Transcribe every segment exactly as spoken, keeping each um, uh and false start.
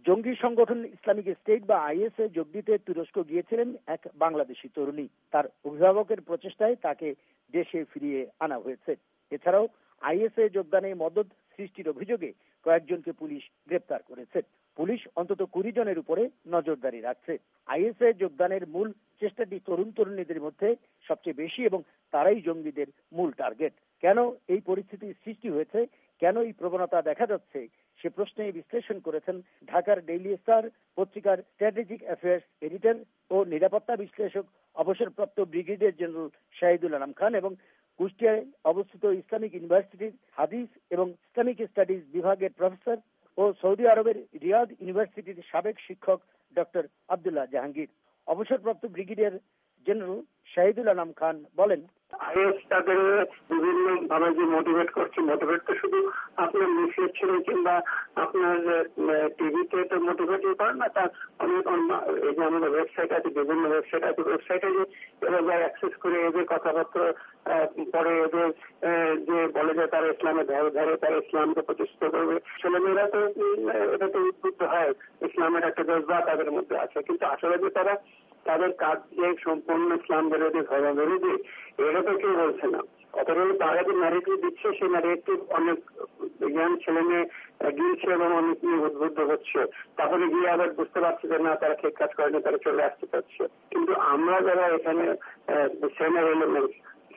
জঙ্গি সংগঠন Islamic State বা আইএস এ যোগ দিতে তুরস্ক গিয়েছিলেন এক বাংলাদেশি তরুণী। তার অভিভাবকের প্রচেষ্টায় তাকে দেশে ফিরিয়ে আনা হয়েছে। এছাড়াও আইএস এ যোগদানে মদদ সৃষ্টির অভিযোগে কয়েকজনকে পুলিশ গ্রেপ্তার করেছে। পুলিশ অন্তত কুড়ি জনের উপরে নজরদারি রাখছে। আইএস এ যোগদানের মূল চেষ্টাটি তরুণ তরুণীদের মধ্যে সবচেয়ে বেশি এবং তারাই জঙ্গিদের মূল টার্গেট। কেন এই পরিস্থিতির সৃষ্টি হয়েছে, কেন এই প্রবণতা দেখা যাচ্ছে, সে প্রশ্নে বিশ্লেষণ করেছেন ঢাকার ডেইলি স্টার পত্রিকার স্ট্র্যাটেজিক অ্যাফেয়ার্স এডিটর ও নিরাপত্তা বিশ্লেষক অবসরপ্রাপ্ত ব্রিগেডিয়ার জেনারেল শাহিদুল আলম খান এবং কুষ্টিয়ায় অবস্থিত ইসলামিক ইউনিভার্সিটির হাদিস এবং ইসলামিক স্টাডিজ বিভাগের প্রফেসর ও সৌদি আরবের রিয়াদ ইউনিভার্সিটির সাবেক শিক্ষক ডক্টর আব্দুল্লাহ জাহাঙ্গীর। অবসরপ্রাপ্ত ব্রিগেডিয়ার জেনারেল শাহিদুল আলম খান বলেন, আইএস তাদের বিভিন্ন ভাবে যে মোটিভেট করছে, মোটিভেট তো শুধু আপনার লিফলেট কিংবা আপনার টিভিতে তো মোটিভেট করে না, তার অনেক এই যে আমাদের ওয়েবসাইট আছে, বিভিন্ন ওয়েবসাইট আছে, ওয়েবসাইটে যে এরা যা অ্যাক্সেস করে এদের কথাবার্তা পরে এদের যে বলে যে তারা ইসলামের ধারে ধারে তারা ইসলামকে প্রতিষ্ঠিত করবে, ছেলেমেয়েরা তো এটা তো উদ্বুদ্ধ হয়, ইসলামের একটা জজবা তাদের মধ্যে আছে, কিন্তু আসলে যে তারা তাদের কাজ যে সম্পূর্ণ ইসলাম বিরোধী ধর্ম বিরোধী এটা তো কেউ বলছে না। অথচ তারা যে ন্যারেটিভ দিচ্ছে সেই ন্যারেটিভ অনেক জ্ঞান ছেলে মেয়ে গিয়েছে এবং অনেক নিয়ে উদ্বুদ্ধ হচ্ছে, তাহলে গিয়ে আবার বুঝতে পারছে যে না তারা ঠিক কাজ করেনি, তারা চলে আসতে পারছে। কিন্তু আমরা যারা এখানে সেনার এলিমেন্ট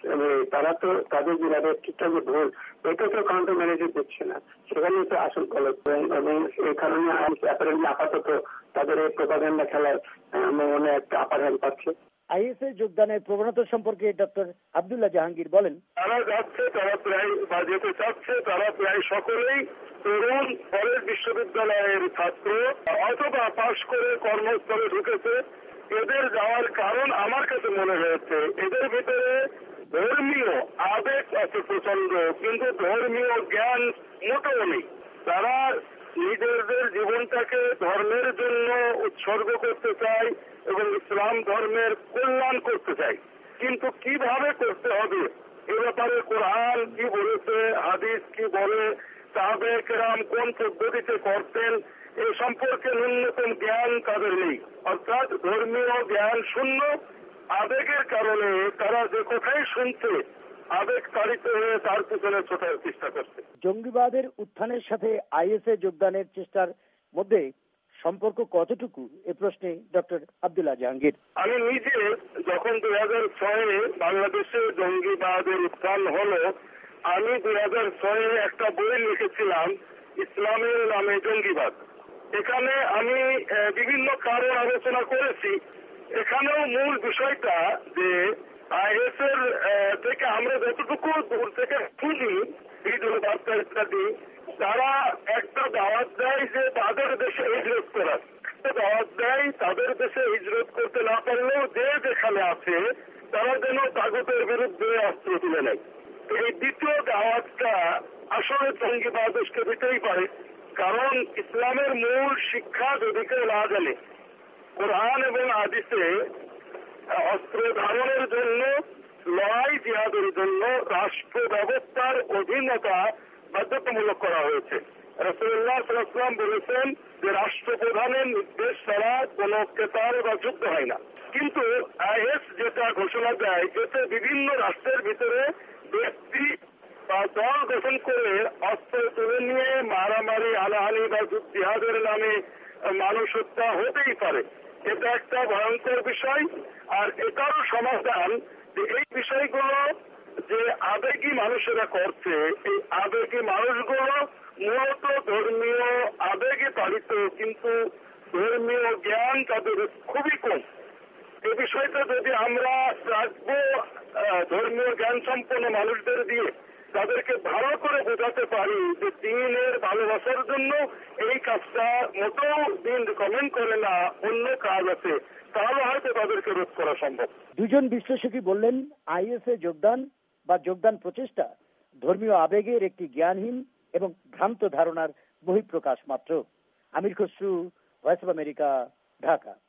তারা তো তাদের যে ন্যারেটিভটা যে ভুল এটা তো কাউন্টার ন্যারেটিভ দিচ্ছে না, সেখানে তো আসল গলত এবং এই কারণে আপাতত তাদের এই প্রোপাগান্ডা খেলার আমার মনে একটা আপার হ্যান্ড পাচ্ছে। আইএস এ যোগদানের প্রবণতা সম্পর্কে ডক্টর আব্দুল্লাহ জাহাঙ্গীর বলেন, তারা যাচ্ছে, তারা প্রায় বা যেতে চাচ্ছে, তারা প্রায় সকলেই তরুণ কলেজ বিশ্ববিদ্যালয়ের ছাত্র অথবা পাশ করে কর্মস্থলে ঢুকেছে। এদের যাওয়ার কারণ আমার কাছে মনে হয়েছে এদের ভিতরে ধর্মীয় আবেগ আছে প্রচন্ড, কিন্তু ধর্মীয় জ্ঞান মোটেও নেই। তারা নিজেদের জীবনটাকে ধর্মের জন্য উৎসর্গ করতে চায় এবং ইসলাম ধর্মের কল্যাণ করতে চায়, কিন্তু কিভাবে করতে হবে এ ব্যাপারে কোরআন কি বলেছে, হাদিস কি বলে, সাহাবে কেরাম কোন পদ্ধতিতে করতেন এ সম্পর্কে ন্যূনতম জ্ঞান তাদের নেই। অর্থাৎ ধর্মীয় জ্ঞান শূন্য। আবেগের কারণে তারা যে কথাই শুনছে আবেগ তাড়িত হয়ে তার পিছনে ছোটার চেষ্টা করছে। জঙ্গিবাদের উত্থানের সাথে আইএস এ যোগদানের চেষ্টার মধ্যে সম্পর্ক কতটুকু, এ প্রশ্নে ডক্টর আব্দুল্লাহ জাহাঙ্গীর। আমি নিজে যখন দুই হাজার ছয়ে বাংলাদেশে জঙ্গিবাদের উত্থান হলো, আমি দুই হাজার ছয়ে একটা বই লিখেছিলাম ইসলামের নামে জঙ্গিবাদ। এখানে আমি বিভিন্ন কারণ আলোচনা করেছি। এখানেও মূল বিষয়টা যে আইএস এর থেকে আমরা যতটুকু দূর থেকে শুনি ভিডিও বার্তা ইত্যাদি, তারা একটা দাওয়াত দেয় যে তাদের দেশে হিজরত করার, একটা দাওয়াত দেয় তাদের দেশে হিজরত করতে না পারলেও যে যেখানে আছে তারা যেন তাগুতের বিরুদ্ধে অস্ত্র তুলে নেয়। এই দ্বিতীয় দাওয়াতটা আসলে জঙ্গিবাদ উস্কে দিতেই পারে, কারণ ইসলামের মূল শিক্ষা যদি কেউ না জানে, কোরআন এবং হাদিসে অস্ত্র ধারণের জন্য, লড়াই জিহাদের জন্য রাষ্ট্র ব্যবস্থার অধীনতা বাধ্যতামূলক করা হয়েছে। রাসূলুল্লাহ সাল্লাল্লাহু আলাইহি ওয়াসাল্লাম বলেছেন যে রাষ্ট্রপ্রধানের নির্দেশ ছাড়া কোন কেতার বা যুদ্ধ হয় না। কিন্তু আইএস যেটা ঘোষণা দেয় এতে বিভিন্ন রাষ্ট্রের ভিতরে ব্যক্তি বা দল গঠন করে অস্ত্র তুলে নিয়ে মারামারি, হানাহানি বা জিহাদের নামে মানুষ হত্যা হতেই পারে। এটা একটা ভয়ঙ্কর বিষয়। আর এটারও সমাধান যে এই বিষয়গুলো যে আবেগী মানুষেরা করছে, এই আবেগী মানুষগুলো মূলত ধর্মীয় আবেগে তাড়িত, কিন্তু ধর্মীয় জ্ঞান তাদের খুবই কম। এই বিষয়টা যদি আমরা রাখবো ধর্মীয় জ্ঞান সম্পন্ন মানুষদের দিয়ে, তাদেরকে ভালো করে বোঝাতে পারি যে দিনের ভালোবাসার জন্য এই কাজটা মোটেও দিন রিকমেন্ড করে না, অন্য কাজ আছে, তাহলে হয়তো তাদেরকে রোধ করা সম্ভব। দুজন বিশ্লেষকই বললেন আইএস এ যোগদান বা যোগদান প্রচেষ্টা ধর্মীয় আবেগের একটি জ্ঞানহীন এবং ভ্রান্ত ধারণার বহিঃপ্রকাশ মাত্র। Amir Khasru, voice of America, Dhaka.